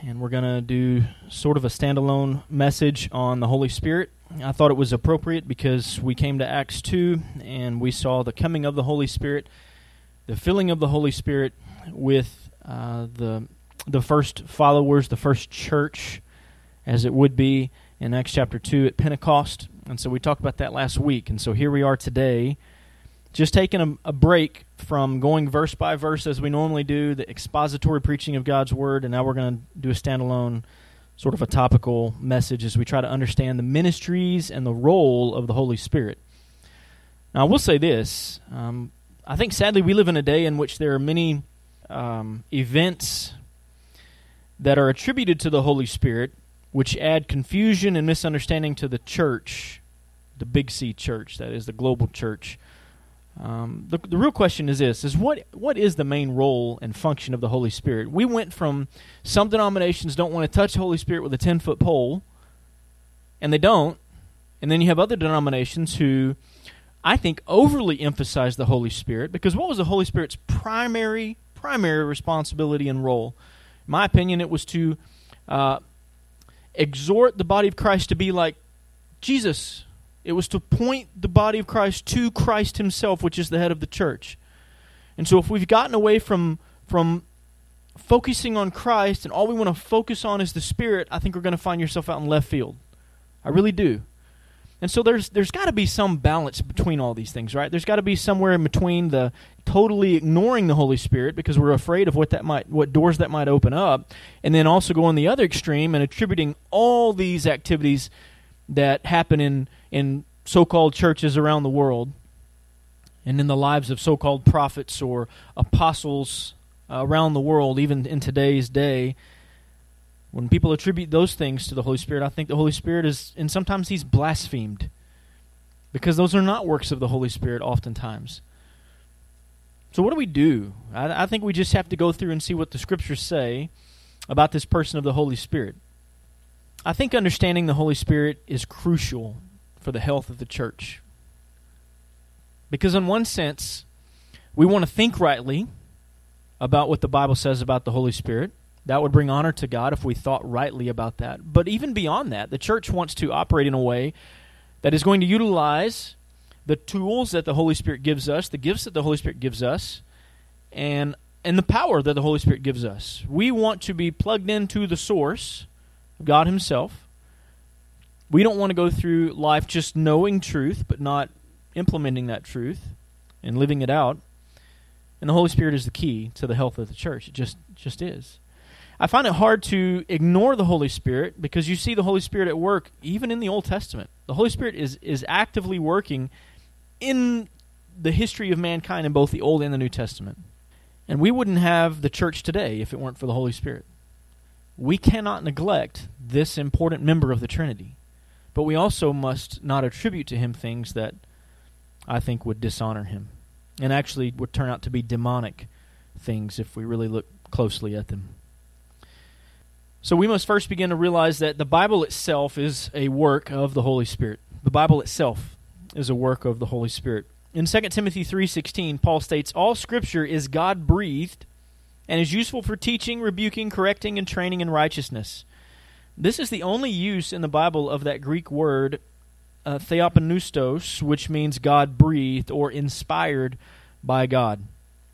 and we're going to do sort of a standalone message on the Holy Spirit. I thought it was appropriate because we came to Acts 2, and we saw the coming of the Holy Spirit, the filling of the Holy Spirit with the first followers, the first church, as it would be in Acts chapter 2 at Pentecost. And so we talked about that last week, and so here we are today, just taking a break from going verse by verse as we normally do, the expository preaching of God's Word, and now we're going to do a standalone, sort of a topical message as we try to understand the ministries and the role of the Holy Spirit. Now, I will say this. I think, sadly, we live in a day in which there are many events that are attributed to the Holy Spirit, which add confusion and misunderstanding to the church, the Big C church, that is, the global church. The real question is this, is what is the main role and function of the Holy Spirit? We went from some denominations don't want to touch the Holy Spirit with a 10-foot pole, and they don't, and then you have other denominations who, I think, overly emphasize the Holy Spirit, because what was the Holy Spirit's primary responsibility and role? In my opinion, it was to exhort the body of Christ to be like Jesus. It was to point the body of Christ to Christ himself, which is the head of the church. And so if we've gotten away from focusing on Christ and all we want to focus on is the Spirit, I think we're going to find yourself out in left field. I really do. And so there's got to be some balance between all these things, right? There's got to be somewhere in between the totally ignoring the Holy Spirit because we're afraid of what doors that might open up, and then also going the other extreme and attributing all these activities that happen in so-called churches around the world and in the lives of so-called prophets or apostles around the world, even in today's day. When people attribute those things to the Holy Spirit, I think the Holy Spirit is, and sometimes he's blasphemed, because those are not works of the Holy Spirit oftentimes. So what do we do? I think we just have to go through and see what the Scriptures say about this person of the Holy Spirit. I think understanding the Holy Spirit is crucial for the health of the church. Because in one sense, we want to think rightly about what the Bible says about the Holy Spirit. That would bring honor to God if we thought rightly about that. But even beyond that, the church wants to operate in a way that is going to utilize the tools that the Holy Spirit gives us, the gifts that the Holy Spirit gives us, and the power that the Holy Spirit gives us. We want to be plugged into the source, God himself. We don't want to go through life just knowing truth, but not implementing that truth and living it out. And the Holy Spirit is the key to the health of the church. It just is. I find it hard to ignore the Holy Spirit because you see the Holy Spirit at work even in the Old Testament. The Holy Spirit is actively working in the history of mankind in both the Old and the New Testament. And we wouldn't have the church today if it weren't for the Holy Spirit. We cannot neglect this important member of the Trinity, but we also must not attribute to him things that I think would dishonor him and actually would turn out to be demonic things if we really look closely at them. So we must first begin to realize that the Bible itself is a work of the Holy Spirit. The Bible itself is a work of the Holy Spirit. In 2 Timothy 3:16, Paul states, "All Scripture is God-breathed and is useful for teaching, rebuking, correcting, and training in righteousness." This is the only use in the Bible of that Greek word, theopneustos, which means God-breathed or inspired by God.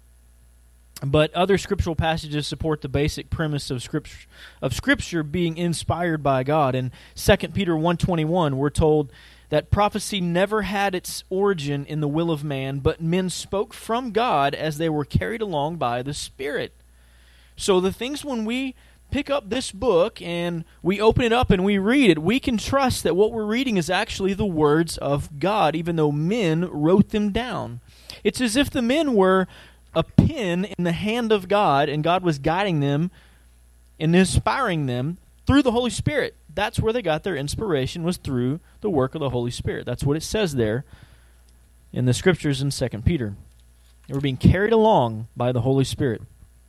But other scriptural passages support the basic premise of Scripture being inspired by God. In 2 Peter 1:21, we're told that prophecy never had its origin in the will of man, but men spoke from God as they were carried along by the Spirit. So the things when we pick up this book and we open it up and we read it, we can trust that what we're reading is actually the words of God, even though men wrote them down. It's as if the men were a pen in the hand of God, and God was guiding them and inspiring them through the Holy Spirit. That's where they got their inspiration, was through the work of the Holy Spirit. That's what it says there in the Scriptures in 2 Peter. They were being carried along by the Holy Spirit.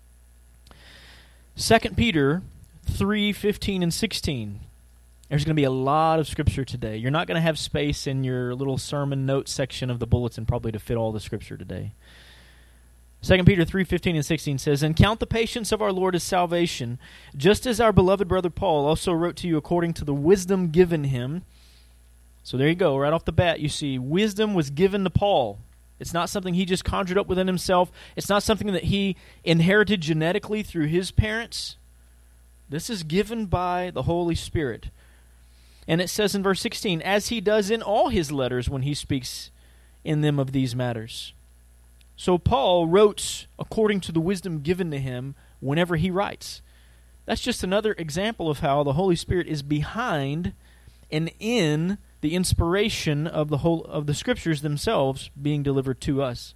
2 Peter 3:15 and 16. There's going to be a lot of Scripture today. You're not going to have space in your little sermon notes section of the bulletin probably to fit all the Scripture today. 2 Peter 3:15 and 16 says, "And count the patience of our Lord as salvation, just as our beloved brother Paul also wrote to you according to the wisdom given him." So there you go. Right off the bat, you see wisdom was given to Paul. It's not something he just conjured up within himself. It's not something that he inherited genetically through his parents. This is given by the Holy Spirit. And it says in verse 16, "As he does in all his letters when he speaks in them of these matters." So Paul wrote according to the wisdom given to him whenever he writes. That's just another example of how the Holy Spirit is behind and in the inspiration of the Scriptures themselves being delivered to us.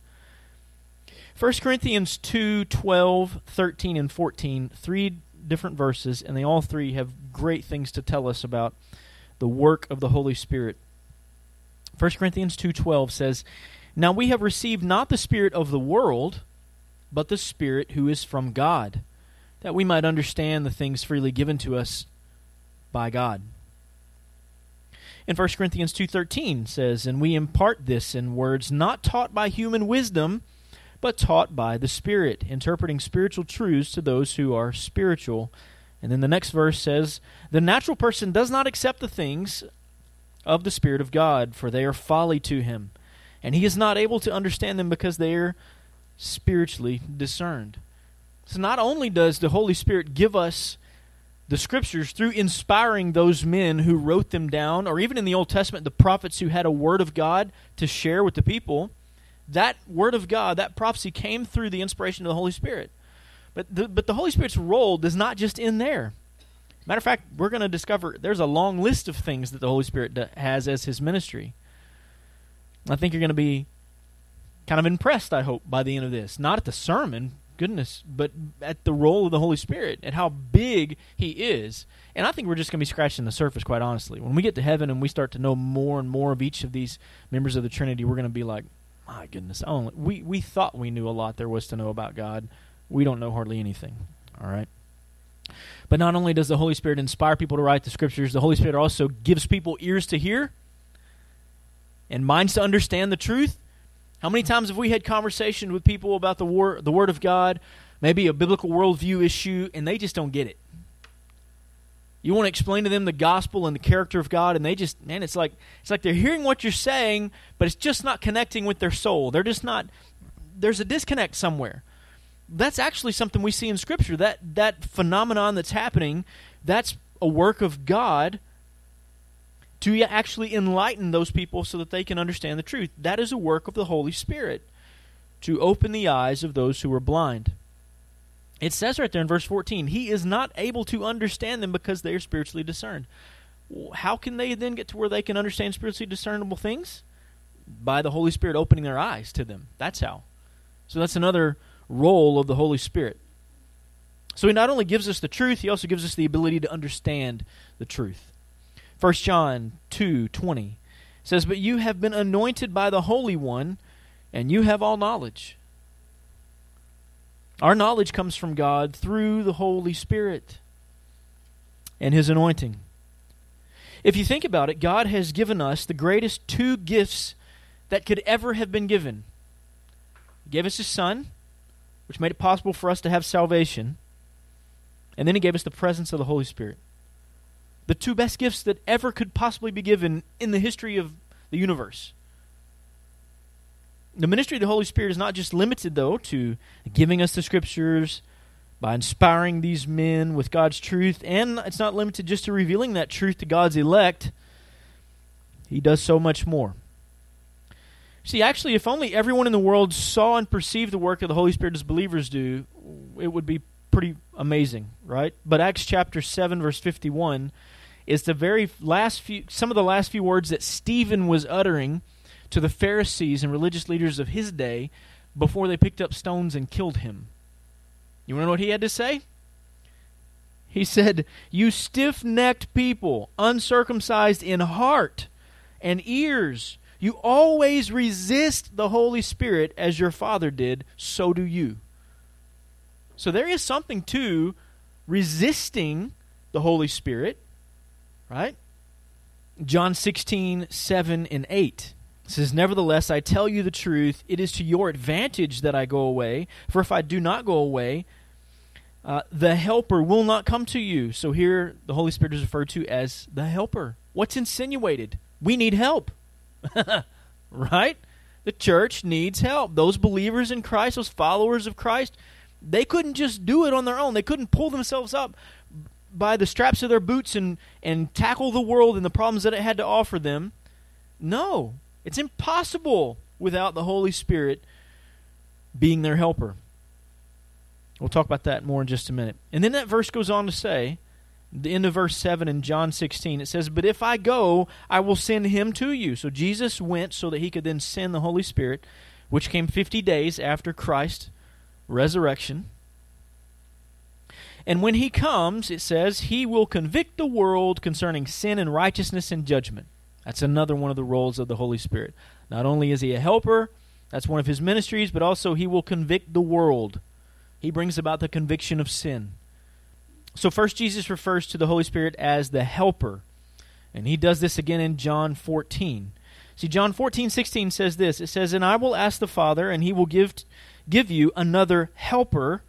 1 Corinthians 2:12, 13, and 14, three different verses, and they all three have great things to tell us about the work of the Holy Spirit. 1 Corinthians 2:12 says, "Now we have received not the spirit of the world, but the Spirit who is from God, that we might understand the things freely given to us by God." And 1 Corinthians 2:13 says, "And we impart this in words not taught by human wisdom, but taught by the Spirit, interpreting spiritual truths to those who are spiritual." And then the next verse says, "The natural person does not accept the things of the Spirit of God, for they are folly to him, and he is not able to understand them because they are spiritually discerned." So not only does the Holy Spirit give us the Scriptures through inspiring those men who wrote them down, or even in the Old Testament, the prophets who had a Word of God to share with the people, that Word of God, that prophecy came through the inspiration of the Holy Spirit. But the Holy Spirit's role does not just end there. Matter of fact, we're going to discover there's a long list of things that the Holy Spirit has as His ministry. I think you're going to be kind of impressed, I hope, by the end of this. Not at the sermon, goodness, but at the role of the Holy Spirit, at how big He is. And I think we're just going to be scratching the surface, quite honestly. When we get to heaven and we start to know more and more of each of these members of the Trinity, we're going to be like, my goodness, we thought we knew a lot there was to know about God. We don't know hardly anything, all right? But not only does the Holy Spirit inspire people to write the Scriptures, the Holy Spirit also gives people ears to hear and minds to understand the truth. How many times have we had conversations with people about the Word of God, maybe a biblical worldview issue, and they just don't get it? You want to explain to them the gospel and the character of God, and they just, man, it's like they're hearing what you're saying, but it's just not connecting with their soul. They're just not, there's a disconnect somewhere. That's actually something we see in Scripture. That phenomenon that's happening, that's a work of God to actually enlighten those people so that they can understand the truth. That is a work of the Holy Spirit to open the eyes of those who are blind. It says right there in verse 14, He is not able to understand them because they are spiritually discerned. How can they then get to where they can understand spiritually discernible things? By the Holy Spirit opening their eyes to them. That's how. So that's another role of the Holy Spirit. So He not only gives us the truth, He also gives us the ability to understand the truth. 1 John 2:20 says, "But you have been anointed by the Holy One, and you have all knowledge." Our knowledge comes from God through the Holy Spirit and His anointing. If you think about it, God has given us the greatest two gifts that could ever have been given. He gave us His Son, which made it possible for us to have salvation, and then He gave us the presence of the Holy Spirit. The two best gifts that ever could possibly be given in the history of the universe. The ministry of the Holy Spirit is not just limited, though, to giving us the Scriptures, by inspiring these men with God's truth, and it's not limited just to revealing that truth to God's elect. He does so much more. See, actually, if only everyone in the world saw and perceived the work of the Holy Spirit as believers do, it would be pretty amazing, right? But Acts chapter 7, verse 51 is the very some of the last few words that Stephen was uttering to the Pharisees and religious leaders of his day before they picked up stones and killed him. You want to know what he had to say? He said, "You stiff-necked people, uncircumcised in heart and ears, you always resist the Holy Spirit as your father did, so do you." So there is something to resisting the Holy Spirit, right? John 16:7 and 8. It says, "Nevertheless, I tell you the truth, it is to your advantage that I go away. For if I do not go away, the Helper will not come to you." So here, the Holy Spirit is referred to as the Helper. What's insinuated? We need help. Right? The church needs help. Those believers in Christ, those followers of Christ, they couldn't just do it on their own. They couldn't pull themselves up by the straps of their boots and tackle the world and the problems that it had to offer them. No, it's impossible without the Holy Spirit being their helper. We'll talk about that more in just a minute. And then that verse goes on to say, the end of verse 7 in John 16, it says, "But if I go, I will send him to you." So Jesus went so that he could then send the Holy Spirit, which came 50 days after Christ's resurrection. And when he comes, it says, he will convict the world concerning sin and righteousness and judgment. That's another one of the roles of the Holy Spirit. Not only is he a helper, that's one of his ministries, but also he will convict the world. He brings about the conviction of sin. So first, Jesus refers to the Holy Spirit as the helper. And he does this again in John 14. See, John 14:16 says this. It says, "And I will ask the Father, and he will give you another helper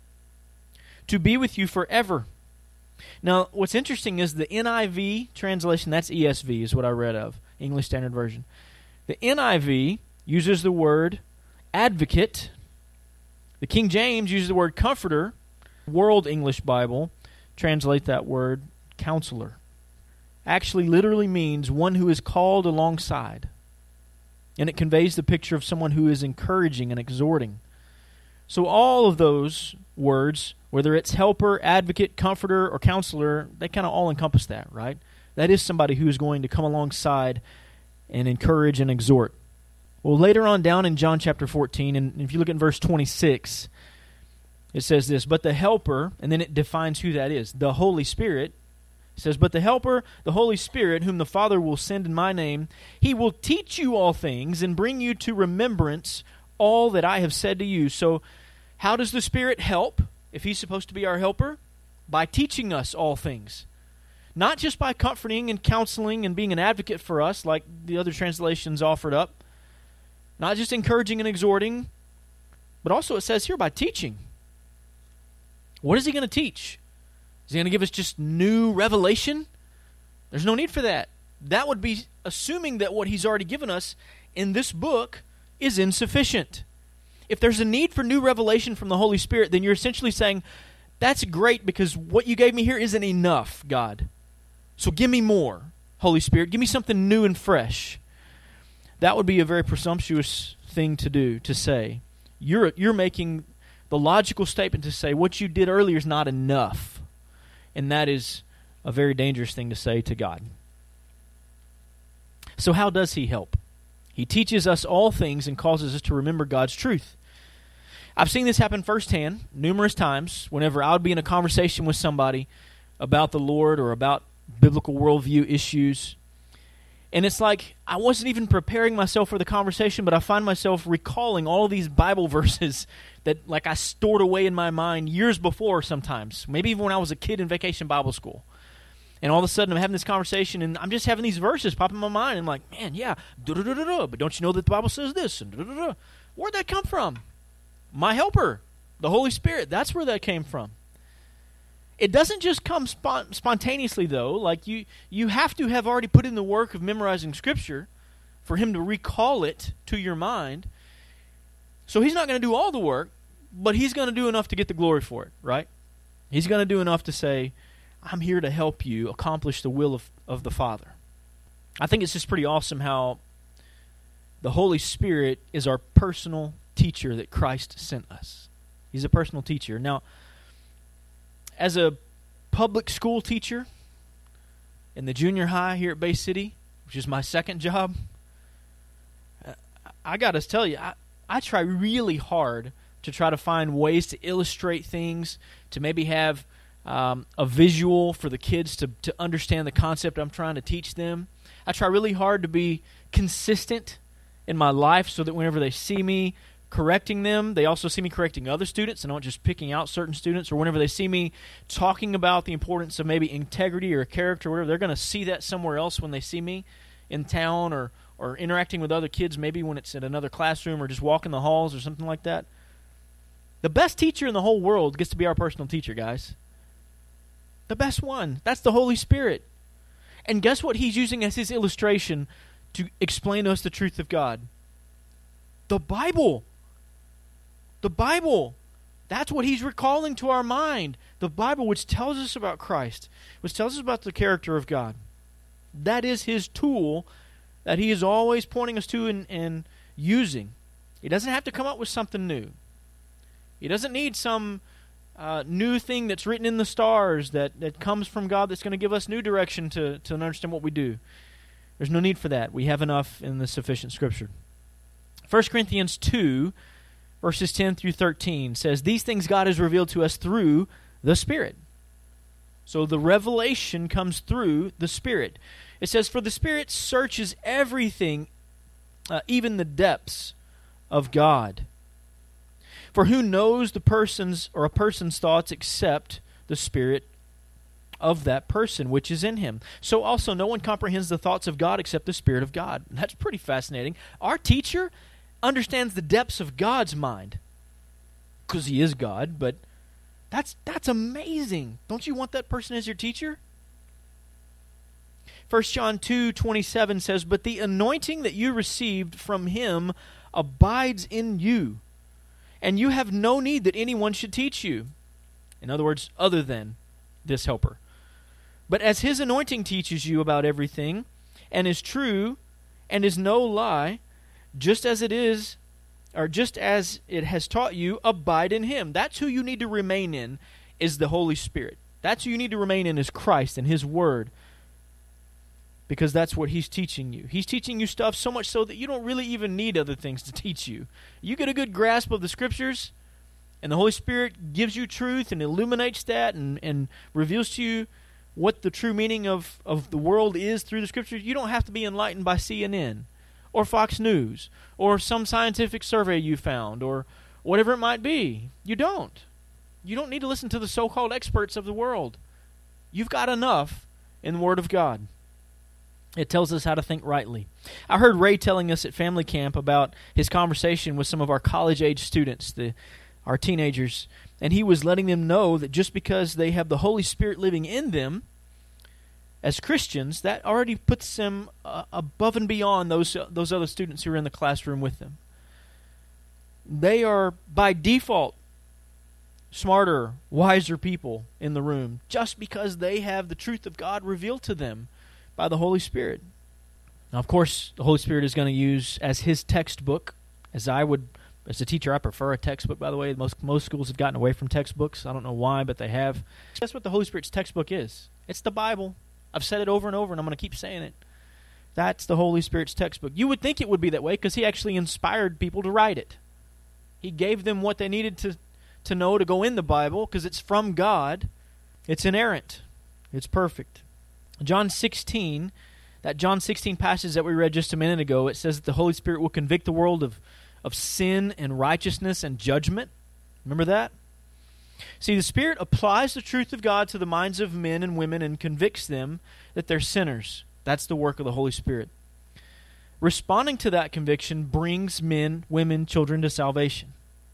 to be with you forever." Now, what's interesting is the NIV translation, that's ESV is what I read of, English Standard Version. The NIV uses the word advocate. The King James uses the word comforter. World English Bible translate that word counselor. Actually literally means one who is called alongside. And it conveys the picture of someone who is encouraging and exhorting. So all of those words, whether it's helper, advocate, comforter, or counselor, they kind of all encompass that, right? That is somebody who is going to come alongside and encourage and exhort. Well, later on down in John chapter 14, and if you look at verse 26, it says this, "But the Helper," and then it defines who that is, the Holy Spirit. It says, "But the Helper, the Holy Spirit, whom the Father will send in my name, he will teach you all things and bring you to remembrance all that I have said to you." So how does the Spirit help if he's supposed to be our helper? By teaching us all things. Not just by comforting and counseling and being an advocate for us like the other translations offered up. Not just encouraging and exhorting, but also it says here by teaching. What is he going to teach? Is he going to give us just new revelation? There's no need for that. That would be assuming that what he's already given us in this book is insufficient. If there's a need for new revelation from the Holy Spirit, then you're essentially saying, that's great because what you gave me here isn't enough, God. So give me more, Holy Spirit. Give me something new and fresh. That would be a very presumptuous thing to do, to say. You're making the logical statement to say what you did earlier is not enough. And that is a very dangerous thing to say to God. So how does he help? He teaches us all things and causes us to remember God's truth. I've seen this happen firsthand numerous times whenever I would be in a conversation with somebody about the Lord or about biblical worldview issues. And it's like I wasn't even preparing myself for the conversation, but I find myself recalling all these Bible verses that like I stored away in my mind years before sometimes, maybe even when I was a kid in Vacation Bible School. And all of a sudden I'm having this conversation and I'm just having these verses pop in my mind. And I'm like, man, yeah, but don't you know that the Bible says this? And where'd that come from? My helper, the Holy Spirit. That's where that came from. It doesn't just come spontaneously, though. Like you have to have already put in the work of memorizing Scripture for him to recall it to your mind. So he's not going to do all the work, but he's going to do enough to get the glory for it, right? He's going to do enough to say, I'm here to help you accomplish the will of the Father. I think it's just pretty awesome how the Holy Spirit is our personal teacher that Christ sent us. He's a personal teacher. Now, as a public school teacher in the junior high here at Bay City, which is my second job, I got to tell you, I try really hard to try to find ways to illustrate things, to maybe have a visual for the kids to understand the concept I'm trying to teach them. I try really hard to be consistent in my life so that whenever they see me correcting them, they also see me correcting other students and not just picking out certain students, or whenever they see me talking about the importance of maybe integrity or character or whatever, they're going to see that somewhere else when they see me in town or or interacting with other kids, maybe when it's in another classroom or just walking the halls or something like that. The best teacher in the whole world gets to be our personal teacher, guys. The best one. That's the Holy Spirit. And guess what he's using as his illustration to explain to us the truth of God? The Bible. The Bible. That's what he's recalling to our mind. The Bible, which tells us about Christ, which tells us about the character of God. That is his tool that he is always pointing us to and using. He doesn't have to come up with something new. He doesn't need some new thing that's written in the stars that comes from God that's going to give us new direction to understand what we do. There's no need for that. We have enough in the sufficient Scripture. 1 Corinthians 2, verses 10 through 13 says, "These things God has revealed to us through the Spirit." So the revelation comes through the Spirit. It says, "For the Spirit searches everything, even the depths of God. For who knows a person's thoughts except the Spirit of that person which is in him? So also no one comprehends the thoughts of God except the Spirit of God." That's pretty fascinating. Our teacher understands the depths of God's mind because he is God, but that's amazing. Don't you want that person as your teacher? 1 John 2:27 says, "But the anointing that you received from him abides in you, and you have no need that anyone should teach you." In other words, other than this helper. "But as his anointing teaches you about everything, and is true, and is no lie, just as it has taught you, abide in him." That's who you need to remain in, is the Holy Spirit. That's who you need to remain in, is Christ and his Word. Because that's what he's teaching you. He's teaching you stuff so much so that you don't really even need other things to teach you. You get a good grasp of the Scriptures, and the Holy Spirit gives you truth and illuminates that and reveals to you what the true meaning of the world is through the Scriptures. You don't have to be enlightened by CNN or Fox News or some scientific survey you found or whatever it might be. You don't. You don't need to listen to the so-called experts of the world. You've got enough in the Word of God. It tells us how to think rightly. I heard Ray telling us at family camp about his conversation with some of our college-age students, our teenagers, and he was letting them know that just because they have the Holy Spirit living in them as Christians, that already puts them above and beyond those other students who are in the classroom with them. They are, by default, smarter, wiser people in the room just because they have the truth of God revealed to them by the Holy Spirit. Now, of course, the Holy Spirit is going to use as his textbook, as a teacher, I prefer a textbook, by the way. Most schools have gotten away from textbooks. I don't know why, but they have. That's what the Holy Spirit's textbook is. It's the Bible. I've said it over and over, and I'm going to keep saying it. That's the Holy Spirit's textbook. You would think it would be that way because he actually inspired people to write it. He gave them what they needed to know to go in the Bible because it's from God. It's inerrant. It's perfect. John 16, that John 16 passage that we read just a minute ago, it says that the Holy Spirit will convict the world of sin and righteousness and judgment. Remember that? See, the Spirit applies the truth of God to the minds of men and women and convicts them that they're sinners. That's the work of the Holy Spirit. Responding to that conviction brings men, women, children to salvation.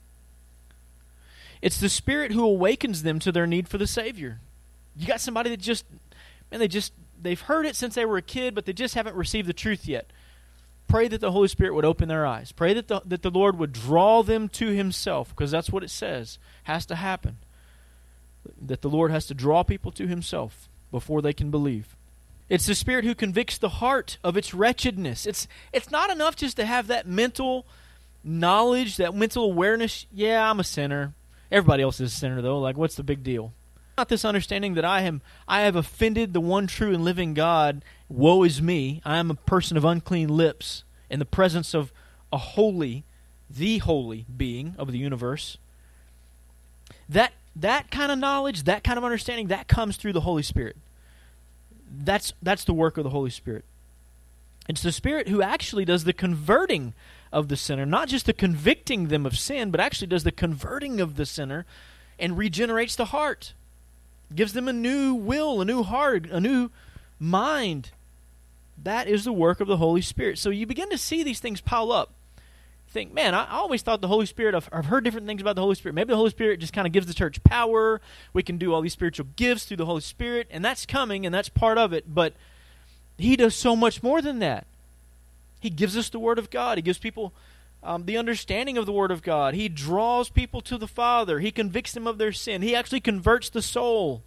It's the Spirit who awakens them to their need for the Savior. You got somebody that they've heard it since they were a kid, but they just haven't received the truth yet. Pray that the Holy Spirit would open their eyes. Pray that the Lord would draw them to himself, because that's what it says has to happen. That the Lord has to draw people to himself before they can believe. It's the Spirit who convicts the heart of its wretchedness. It's not enough just to have that mental knowledge, that mental awareness. Yeah, I'm a sinner. Everybody else is a sinner, though. Like, what's the big deal? Not this understanding that I have offended the one true and living God. Woe is me. I am a person of unclean lips in the presence of the holy being of the universe. That kind of knowledge, that kind of understanding, that comes through the Holy Spirit. That's the work of the Holy Spirit. It's the Spirit who actually does the converting of the sinner, not just the convicting them of sin, but actually does the converting of the sinner and regenerates the heart. Gives them a new will, a new heart, a new mind. That is the work of the Holy Spirit. So you begin to see these things pile up. Think, man, I always thought the Holy Spirit, I've heard different things about the Holy Spirit. Maybe the Holy Spirit just kind of gives the church power. We can do all these spiritual gifts through the Holy Spirit, and that's coming, and that's part of it. But He does so much more than that. He gives us the Word of God. He gives people the understanding of the Word of God. He draws people to the Father. He convicts them of their sin. He actually converts the soul.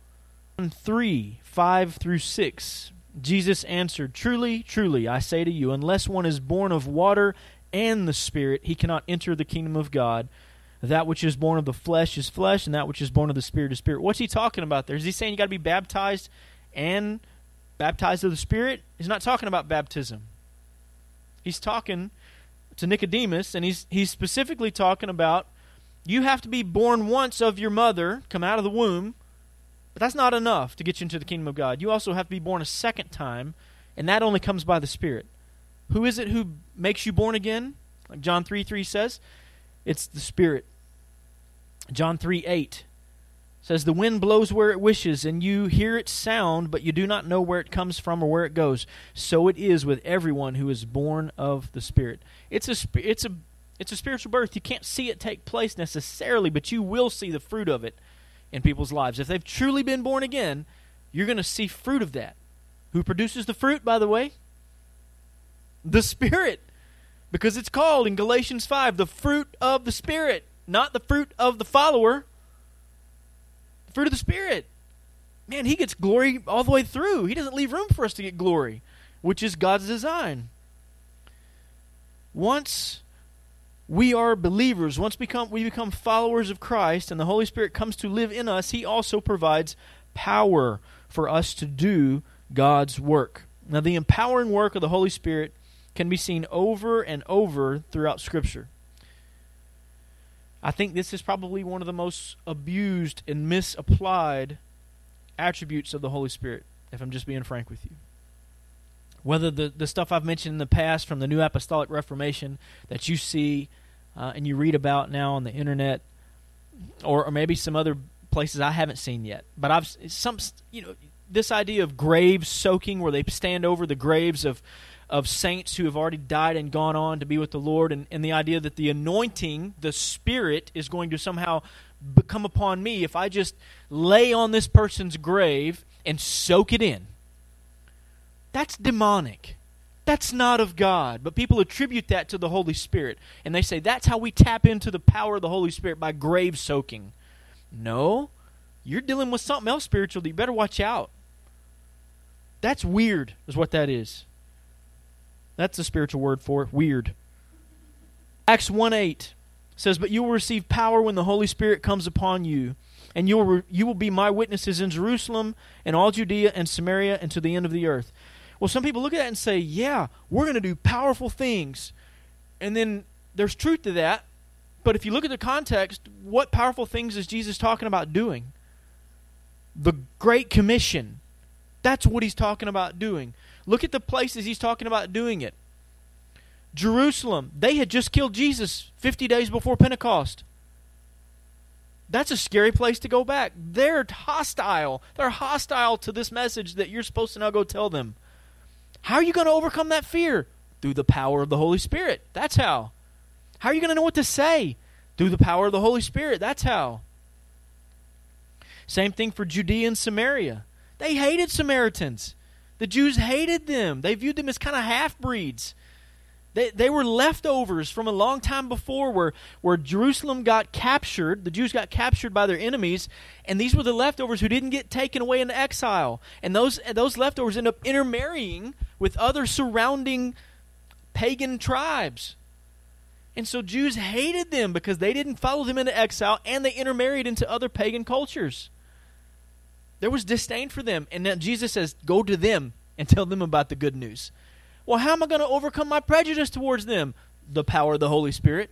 3:5-6, Jesus answered, "Truly, truly, I say to you, unless one is born of water and the Spirit, he cannot enter the kingdom of God. That which is born of the flesh is flesh, and that which is born of the Spirit is spirit." What's he talking about there? Is he saying you got to be baptized and baptized of the Spirit? He's not talking about baptism. He's talking to Nicodemus, and he's specifically talking about you have to be born once of your mother, come out of the womb, but that's not enough to get you into the kingdom of God. You also have to be born a second time, and that only comes by the Spirit. Who is it who makes you born again? Like John 3:3 says, it's the Spirit. John 3:8 says, "The wind blows where it wishes, and you hear its sound, but you do not know where it comes from or where it goes. So it is with everyone who is born of the Spirit." It's a spiritual birth. You can't see it take place necessarily, but you will see the fruit of it in people's lives. If they've truly been born again, you're going to see fruit of that. Who produces the fruit, by the way? The Spirit. Because it's called in Galatians 5, the fruit of the Spirit, not the fruit of the follower. The fruit of the Spirit. Man, He gets glory all the way through. He doesn't leave room for us to get glory, which is God's design. Once we are believers, once we become followers of Christ and the Holy Spirit comes to live in us, He also provides power for us to do God's work. Now, the empowering work of the Holy Spirit can be seen over and over throughout Scripture. I think this is probably one of the most abused and misapplied attributes of the Holy Spirit, if I'm just being frank with you. Whether the stuff I've mentioned in the past from the New Apostolic Reformation that you see and you read about now on the internet, or maybe some other places I haven't seen yet. But this idea of grave soaking, where they stand over the graves of saints who have already died and gone on to be with the Lord, and the idea that the anointing, the Spirit, is going to somehow come upon me if I just lay on this person's grave and soak it in. That's demonic. That's not of God. But people attribute that to the Holy Spirit, and they say that's how we tap into the power of the Holy Spirit, by grave soaking. No, you're dealing with something else spiritual that you better watch out. That's weird, is what that is. That's a spiritual word for it, weird. Acts 1:8 says, "But you will receive power when the Holy Spirit comes upon you, and you will be my witnesses in Jerusalem and all Judea and Samaria and to the end of the earth." Well, some people look at that and say, yeah, we're going to do powerful things. And then there's truth to that. But if you look at the context, what powerful things is Jesus talking about doing? The Great Commission. That's what He's talking about doing. Look at the places He's talking about doing it. Jerusalem. They had just killed Jesus 50 days before Pentecost. That's a scary place to go back. They're hostile. They're hostile to this message that you're supposed to now go tell them. How are you going to overcome that fear? Through the power of the Holy Spirit. That's how. How are you going to know what to say? Through the power of the Holy Spirit. That's how. Same thing for Judea and Samaria. They hated Samaritans. The Jews hated them. They viewed them as kind of half-breeds. They were leftovers from a long time before where Jerusalem got captured. The Jews got captured by their enemies, and these were the leftovers who didn't get taken away into exile. And those leftovers end up intermarrying with other surrounding pagan tribes. And so Jews hated them because they didn't follow them into exile, and they intermarried into other pagan cultures. There was disdain for them. And now Jesus says, go to them and tell them about the good news. Well, how am I going to overcome my prejudice towards them? The power of the Holy Spirit.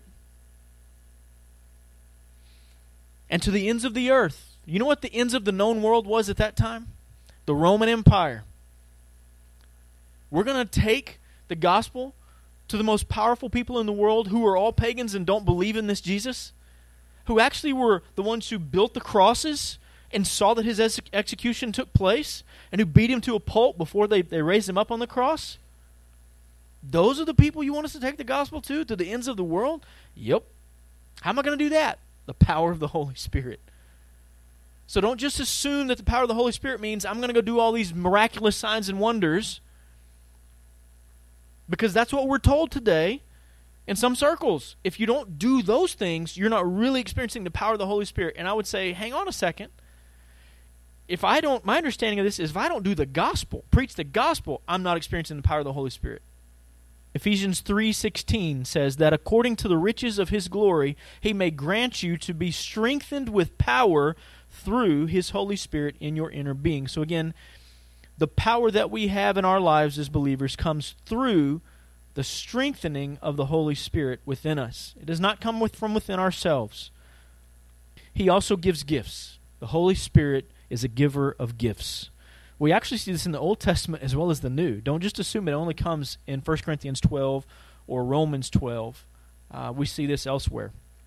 And to the ends of the earth. You know what the ends of the known world was at that time? The Roman Empire. We're going to take the gospel to the most powerful people in the world who are all pagans and don't believe in this Jesus, who actually were the ones who built the crosses and saw that his execution took place, and who beat him to a pulp before they raised him up on the cross. Those are the people you want us to take the gospel to the ends of the world? Yep. How am I going to do that? The power of the Holy Spirit. So don't just assume that the power of the Holy Spirit means I'm going to go do all these miraculous signs and wonders, because that's what we're told today in some circles. If you don't do those things, you're not really experiencing the power of the Holy Spirit. And I would say, hang on a second. My understanding of this is if I don't do the gospel, preach the gospel, I'm not experiencing the power of the Holy Spirit. Ephesians 3:16 says that according to the riches of His glory, He may grant you to be strengthened with power through His Holy Spirit in your inner being. So again, the power that we have in our lives as believers comes through the strengthening of the Holy Spirit within us. It does not come from within ourselves. He also gives gifts. The Holy Spirit is a giver of gifts. We actually see this in the Old Testament as well as the New. Don't just assume it only comes in 1 Corinthians 12 or Romans 12. We see this elsewhere.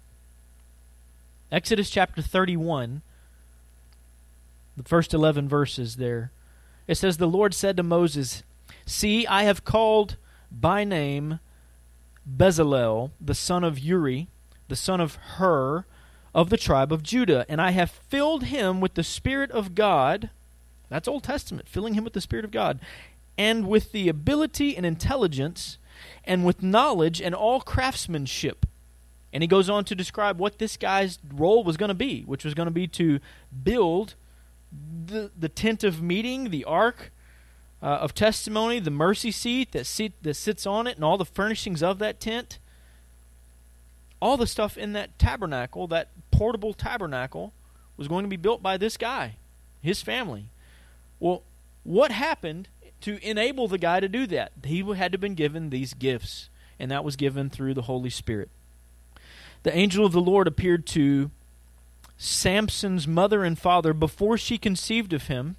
Exodus chapter 31, the first 11 verses there. It says, the Lord said to Moses, see, I have called by name Bezalel, the son of Uri, the son of Hur, of the tribe of Judah, and I have filled him with the Spirit of God. That's Old Testament, filling him with the Spirit of God, and with the ability and intelligence, and with knowledge and all craftsmanship. And he goes on to describe what this guy's role was going to be, which was going to be to build the tent of meeting, the ark of testimony, the mercy seat that sits on it, and all the furnishings of that tent. All the stuff in that tabernacle, that portable tabernacle, was going to be built by this guy, his family. Well, what happened to enable the guy to do that? He had to have been given these gifts, and that was given through the Holy Spirit. The angel of the Lord appeared to Samson's mother and father before she conceived him,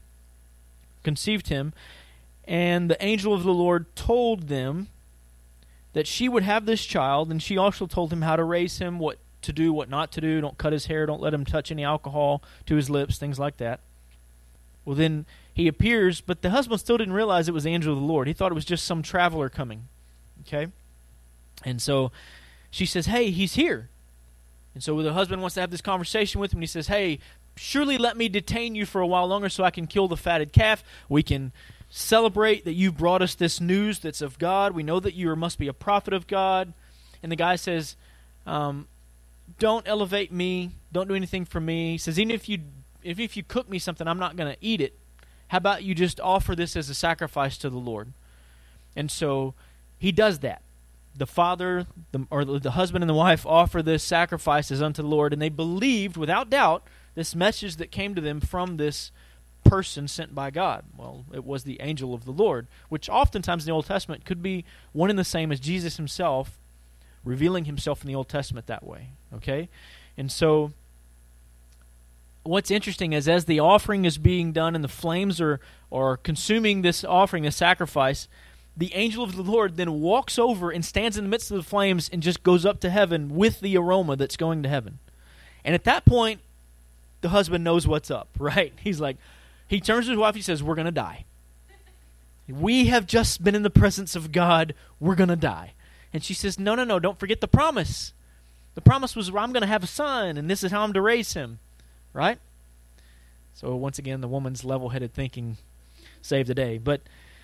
and the angel of the Lord told them that she would have this child, and she also told him how to raise him, what to do, what not to do. Don't cut his hair, don't let him touch any alcohol to his lips, things like that. Well, then he appears, but the husband still didn't realize it was the angel of the Lord. He thought it was just some traveler coming. Okay? And so she says, hey, he's here. And so the husband wants to have this conversation with him, and he says, hey, surely let me detain you for a while longer so I can kill the fatted calf. We can celebrate that you've brought us this news that's of God. We know that you must be a prophet of God. And the guy says, don't elevate me. Don't do anything for me. He says, even if you cook me something, I'm not going to eat it. How about you just offer this as a sacrifice to the Lord? And so he does that. The father, the husband and the wife offer this sacrifice as unto the Lord, and they believed without doubt this message that came to them from this person sent by God. Well, it was the angel of the Lord, which oftentimes in the Old Testament could be one and the same as Jesus himself, revealing himself in the Old Testament that way. Okay? And so what's interesting is as the offering is being done and the flames are consuming this offering, this sacrifice, the angel of the Lord then walks over and stands in the midst of the flames and just goes up to heaven with the aroma that's going to heaven. And at that point, the husband knows what's up, right? He's like, he turns to his wife, he says, we're going to die. We have just been in the presence of God. We're going to die. And she says, no, don't forget the promise. The promise was I'm going to have a son, and this is how I'm to raise him, right? So once again, the woman's level-headed thinking saved the day. But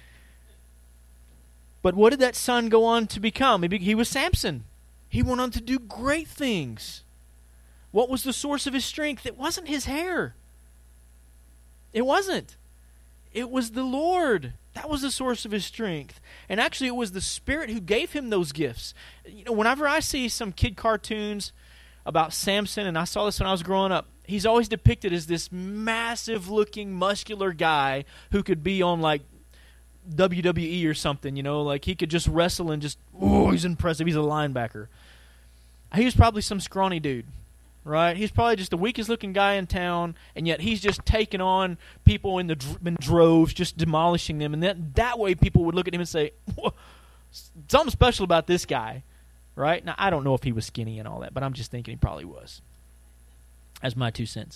what did that son go on to become? He was Samson. He went on to do great things. What was the source of his strength? It wasn't his hair. It wasn't. It was the Lord. That was the source of his strength. And actually, it was the Spirit who gave him those gifts. You know, whenever I see some kid cartoons about Samson, and I saw this when I was growing up, he's always depicted as this massive-looking, muscular guy who could be on, like, WWE or something, you know, like he could just wrestle and just, he's impressive. He's a linebacker. He was probably some scrawny dude, right? He's probably just the weakest looking guy in town, and yet he's just taking on people in droves, just demolishing them. And that way people would look at him and say, something special about this guy, right? Now, I don't know if he was skinny and all that, but I'm just thinking he probably was. That's my 2 cents.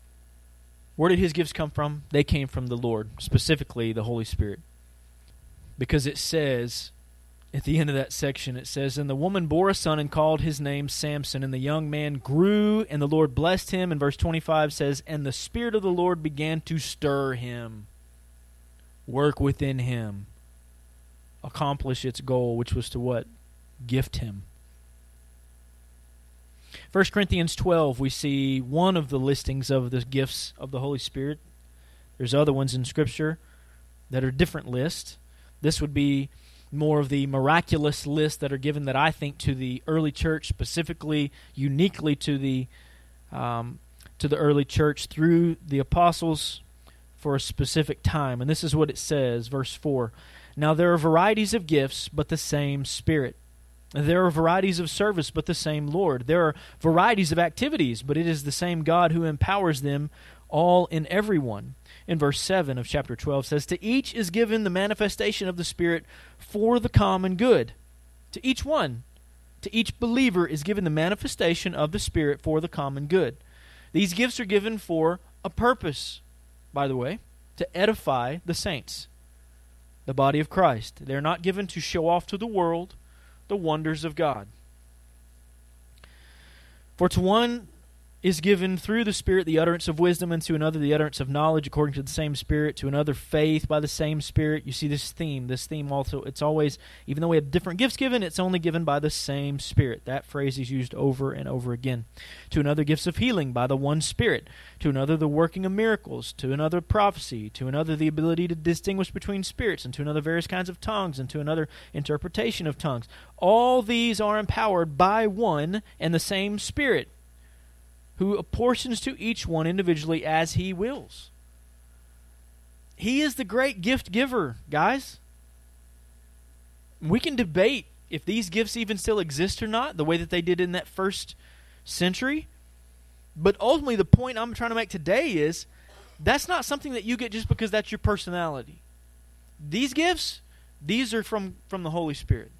Where did his gifts come from? They came from the Lord, specifically the Holy Spirit. Because it says, at the end of that section, it says, "And the woman bore a son and called his name Samson. And the young man grew, and the Lord blessed him." And verse 25 says, "And the Spirit of the Lord began to stir him," work within him, accomplish its goal, which was to what? Gift him. 1 Corinthians 12, we see one of the listings of the gifts of the Holy Spirit. There's other ones in Scripture that are different lists. This would be more of the miraculous list that are given, that I think, to the early church, specifically, uniquely to the early church through the apostles for a specific time. And this is what it says, verse 4. "Now there are varieties of gifts, but the same Spirit. There are varieties of service, but the same Lord. There are varieties of activities, but it is the same God who empowers them all in everyone." In verse 7 of chapter 12 says, "To each is given the manifestation of the Spirit for the common good." To each one, to each believer is given the manifestation of the Spirit for the common good. These gifts are given for a purpose, by the way, to edify the saints, the body of Christ. They're not given to show off to the world the wonders of God. "For to one is given through the Spirit the utterance of wisdom, and to another the utterance of knowledge according to the same Spirit, to another faith by the same Spirit." You see this theme also, it's always, even though we have different gifts given, it's only given by the same Spirit. That phrase is used over and over again. "To another gifts of healing by the one Spirit, to another the working of miracles, to another prophecy, to another the ability to distinguish between spirits, and to another various kinds of tongues, and to another interpretation of tongues. All these are empowered by one and the same Spirit, who apportions to each one individually as He wills." He is the great gift giver, guys. We can debate if these gifts even still exist or not, the way that they did in that first century. But ultimately, the point I'm trying to make today is, that's not something that you get just because that's your personality. These gifts, these are from the Holy Spirit.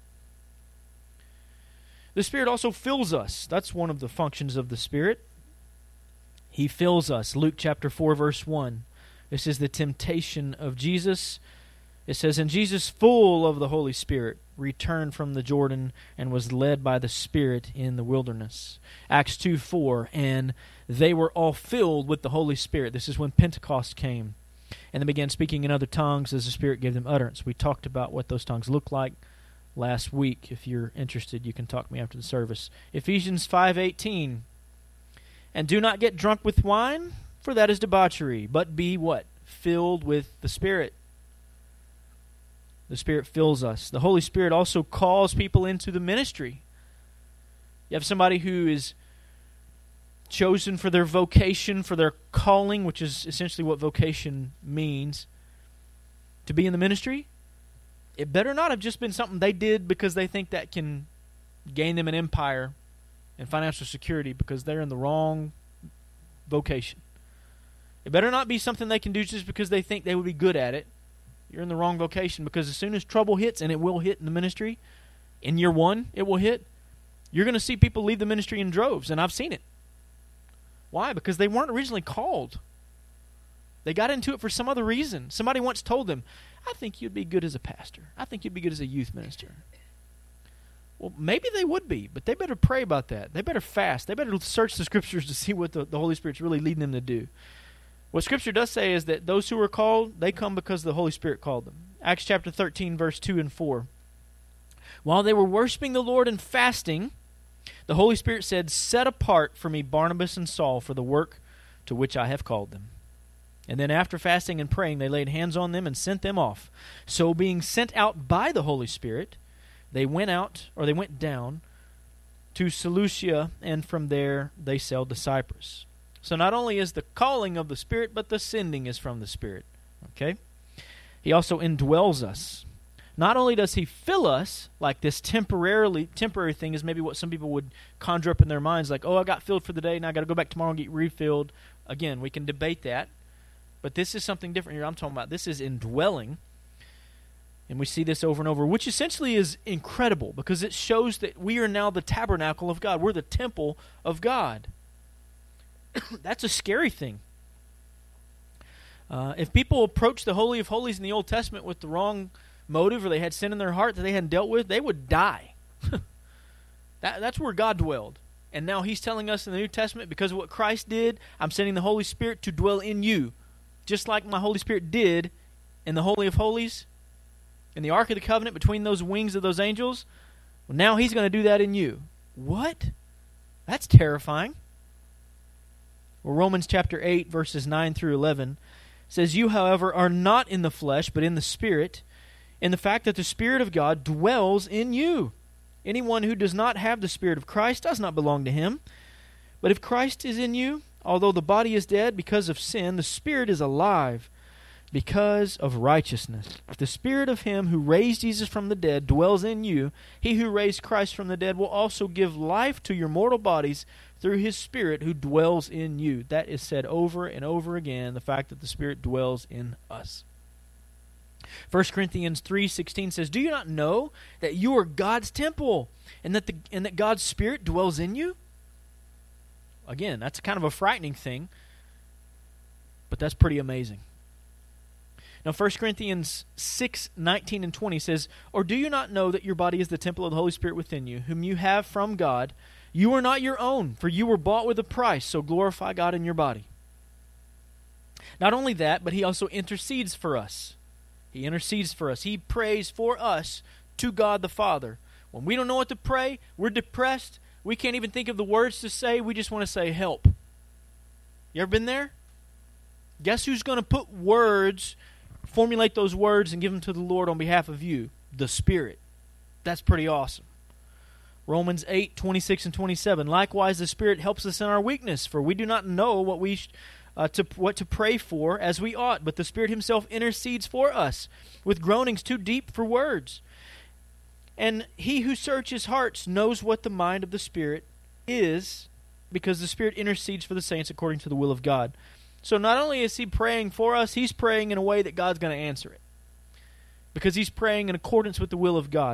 The Spirit also fills us. That's one of the functions of the Spirit. He fills us. Luke chapter 4, verse 1. This is the temptation of Jesus. It says, "And Jesus, full of the Holy Spirit, returned from the Jordan and was led by the Spirit in the wilderness." Acts 2:4, "And they were all filled with the Holy Spirit." This is when Pentecost came. "And they began speaking in other tongues as the Spirit gave them utterance." We talked about what those tongues look like last week. If you're interested, you can talk to me after the service. Ephesians 5:18, "And do not get drunk with wine, for that is debauchery, but be" what? "Filled with the Spirit." The Spirit fills us. The Holy Spirit also calls people into the ministry. You have somebody who is chosen for their vocation, for their calling, which is essentially what vocation means, to be in the ministry. It better not have just been something they did because they think that can gain them an empire and financial security, because they're in the wrong vocation. It better not be something they can do just because they think they would be good at it. You're in the wrong vocation, because as soon as trouble hits, and it will hit in the ministry, in year one it will hit, you're going to see people leave the ministry in droves, and I've seen it. Why? Because they weren't originally called. They got into it for some other reason. Somebody once told them, "I think you'd be good as a pastor. I think you'd be good as a youth minister." Well, maybe they would be, but they better pray about that. They better fast. They better search the Scriptures to see what the Holy Spirit's really leading them to do. What Scripture does say is that those who are called, they come because the Holy Spirit called them. Acts chapter 13, verse 2 and 4. "While they were worshiping the Lord and fasting, the Holy Spirit said, 'Set apart for me Barnabas and Saul for the work to which I have called them.' And then after fasting and praying, they laid hands on them and sent them off. So being sent out by the Holy Spirit, they went down to Seleucia, and from there they sailed to Cyprus." So not only is the calling of the Spirit, but the sending is from the Spirit. Okay? He also indwells us. Not only does He fill us, like this temporary thing is maybe what some people would conjure up in their minds, like, "Oh, I got filled for the day, now I got to go back tomorrow and get refilled." Again, we can debate that, but this is something different here I'm talking about. This is indwelling. And we see this over and over, which essentially is incredible, because it shows that we are now the tabernacle of God. We're the temple of God. That's a scary thing. If people approach the Holy of Holies in the Old Testament with the wrong motive or they had sin in their heart that they hadn't dealt with, they would die. That's where God dwelled. And now he's telling us in the New Testament, because of what Christ did, I'm sending the Holy Spirit to dwell in you. Just like my Holy Spirit did in the Holy of Holies, in the Ark of the Covenant, between those wings of those angels. Well, now he's going to do that in you. What? That's terrifying. Well, Romans chapter 8, verses 9 through 11 says, "You, however, are not in the flesh, but in the Spirit, in the fact that the Spirit of God dwells in you. Anyone who does not have the Spirit of Christ does not belong to him. But if Christ is in you, although the body is dead because of sin, the Spirit is alive because of righteousness. If the Spirit of him who raised Jesus from the dead dwells in you, he who raised Christ from the dead will also give life to your mortal bodies through his Spirit who dwells in you." That is said over and over again, the fact that the Spirit dwells in us. 1 Corinthians 3:16 says, "Do you not know that you are God's temple and that God's Spirit dwells in you?" Again, that's kind of a frightening thing, but that's pretty amazing. Now 1 Corinthians 6:19 and 20 says, "Or do you not know that your body is the temple of the Holy Spirit within you, whom you have from God? You are not your own, for you were bought with a price, so glorify God in your body." Not only that, but he also intercedes for us. He intercedes for us. He prays for us to God the Father. When we don't know what to pray, we're depressed, we can't even think of the words to say, we just want to say, "Help." You ever been there? Guess who's going to put words, formulate those words, and give them to the Lord on behalf of you? The Spirit. That's pretty awesome. Romans 8:26 and 27. "Likewise, the Spirit helps us in our weakness, for we do not know what to pray for as we ought, but the Spirit himself intercedes for us with groanings too deep for words. And he who searches hearts knows what the mind of the Spirit is, because the Spirit intercedes for the saints according to the will of God." So not only is he praying for us, he's praying in a way that God's going to answer it, because he's praying in accordance with the will of God.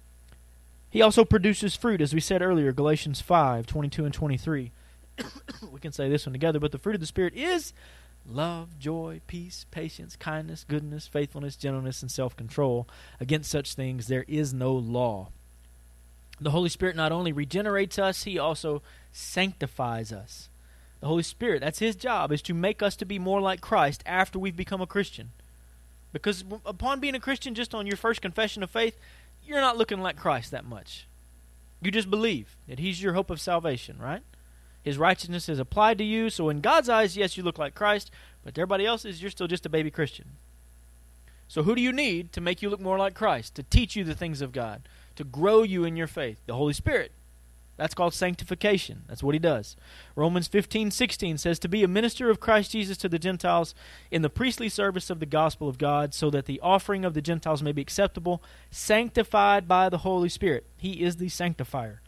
He also produces fruit, as we said earlier, Galatians 5:22 and 23. We can say this one together, "But the fruit of the Spirit is love, joy, peace, patience, kindness, goodness, faithfulness, gentleness, and self-control. Against such things there is no law." The Holy Spirit not only regenerates us, he also sanctifies us. The Holy Spirit, that's his job, is to make us to be more like Christ after we've become a Christian. Because upon being a Christian, just on your first confession of faith, you're not looking like Christ that much. You just believe that he's your hope of salvation, right? His righteousness is applied to you, so in God's eyes, yes, you look like Christ, but to everybody else's, you're still just a baby Christian. So who do you need to make you look more like Christ, to teach you the things of God, to grow you in your faith? The Holy Spirit. That's called sanctification. That's what he does. Romans 15:16 says, "To be a minister of Christ Jesus to the Gentiles in the priestly service of the gospel of God, so that the offering of the Gentiles may be acceptable, sanctified by the Holy Spirit." He is the sanctifier.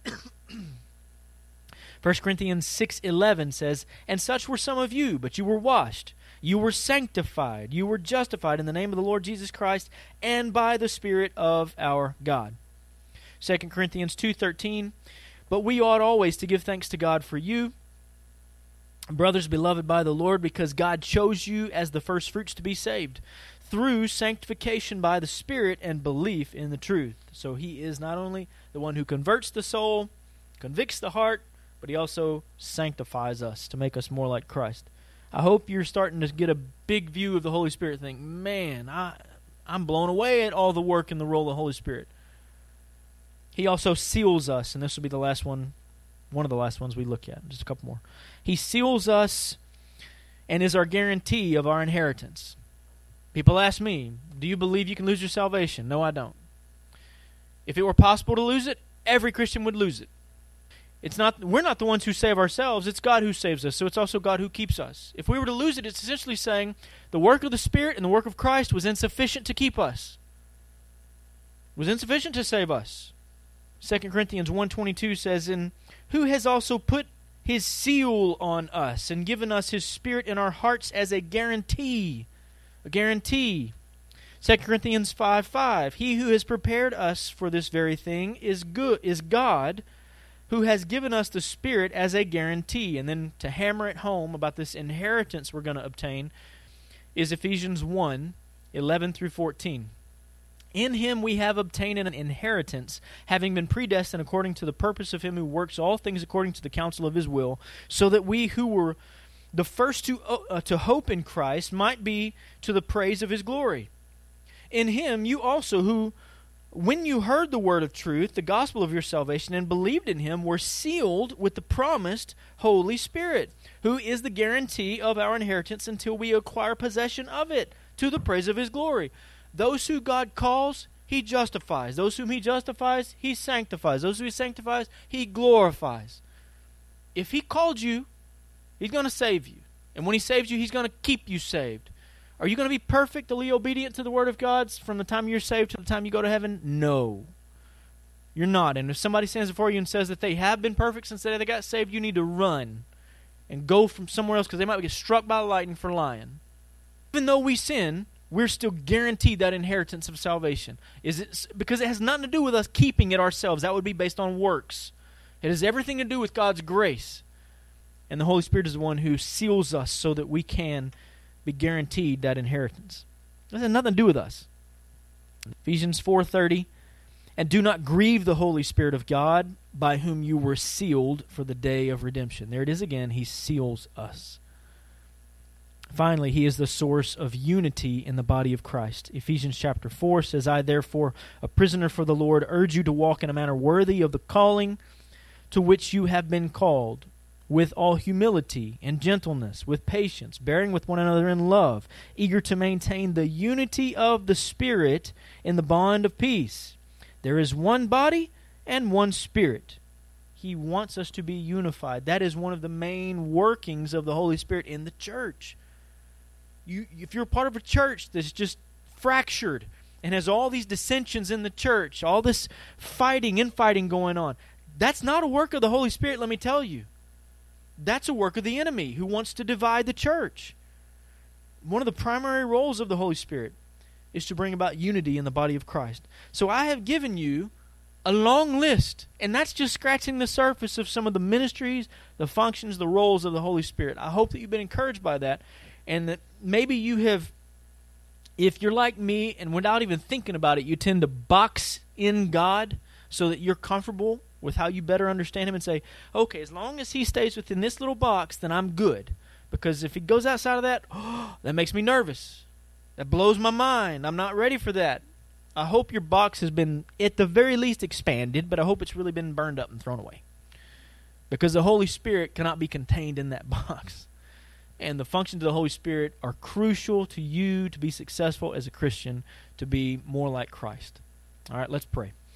1 Corinthians 6:11 says, "And such were some of you, but you were washed, you were sanctified, you were justified in the name of the Lord Jesus Christ, and by the Spirit of our God." 2 Corinthians 2:13, "But we ought always to give thanks to God for you, brothers beloved by the Lord, because God chose you as the first fruits to be saved, through sanctification by the Spirit and belief in the truth." So he is not only the one who converts the soul, convicts the heart, but he also sanctifies us to make us more like Christ. I hope you're starting to get a big view of the Holy Spirit. Think, man, I'm blown away at all the work and the role of the Holy Spirit. He also seals us, and this will be the last one of the last ones we look at. Just a couple more. He seals us and is our guarantee of our inheritance. People ask me, do you believe you can lose your salvation? No, I don't. If it were possible to lose it, every Christian would lose it. We're not the ones who save ourselves. It's God who saves us, so it's also God who keeps us. If we were to lose it, it's essentially saying the work of the Spirit and the work of Christ was insufficient to keep us. It was insufficient to save us. 2 Corinthians 1:22 says, "And who has also put his seal on us and given us his Spirit in our hearts as a guarantee." A guarantee. 2 Corinthians 5:5, "He who has prepared us for this very thing is God, who has given us the Spirit as a guarantee." And then to hammer it home about this inheritance we're going to obtain is Ephesians 1:11 through 14. In him we have obtained an inheritance, having been predestined according to the purpose of him who works all things according to the counsel of his will, so that we who were the first to hope in Christ might be to the praise of his glory. In him you also, who, when you heard the word of truth, the gospel of your salvation, and believed in him, were sealed with the promised Holy Spirit, who is the guarantee of our inheritance until we acquire possession of it, to the praise of his glory. Those who God calls, he justifies. Those whom he justifies, he sanctifies. Those who he sanctifies, he glorifies. If he called you, he's going to save you. And when he saves you, he's going to keep you saved. Are you going to be perfectly obedient to the word of God from the time you're saved to the time you go to heaven? No. You're not. And if somebody stands before you and says that they have been perfect since the day they got saved, you need to run and go from somewhere else because they might get struck by lightning for lying. Even though we sin, we're still guaranteed that inheritance of salvation. Is it because it has nothing to do with us keeping it ourselves? That would be based on works. It has everything to do with God's grace. And the Holy Spirit is the one who seals us so that we can be guaranteed that inheritance. It has nothing to do with us. Ephesians 4:30, and do not grieve the Holy Spirit of God, by whom you were sealed for the day of redemption. There it is again. He seals us. Finally, he is the source of unity in the body of Christ. Ephesians chapter 4 says, I therefore, a prisoner for the Lord, urge you to walk in a manner worthy of the calling to which you have been called, with all humility and gentleness, with patience, bearing with one another in love, eager to maintain the unity of the Spirit in the bond of peace. There is one body and one Spirit. He wants us to be unified. That is one of the main workings of the Holy Spirit in the church. If you're part of a church that's just fractured and has all these dissensions in the church, all this infighting going on, that's not a work of the Holy Spirit, let me tell you. That's a work of the enemy who wants to divide the church. One of the primary roles of the Holy Spirit is to bring about unity in the body of Christ. So I have given you a long list, and that's just scratching the surface of some of the ministries, the functions, the roles of the Holy Spirit. I hope that you've been encouraged by that, and that maybe you have, if you're like me, and without even thinking about it, you tend to box in God so that you're comfortable with how you better understand him and say, okay, as long as he stays within this little box, then I'm good. Because if he goes outside of that, that makes me nervous. That blows my mind. I'm not ready for that. I hope your box has been, at the very least, expanded, but I hope it's really been burned up and thrown away. Because the Holy Spirit cannot be contained in that box. And the functions of the Holy Spirit are crucial to you to be successful as a Christian, to be more like Christ. All right, let's pray.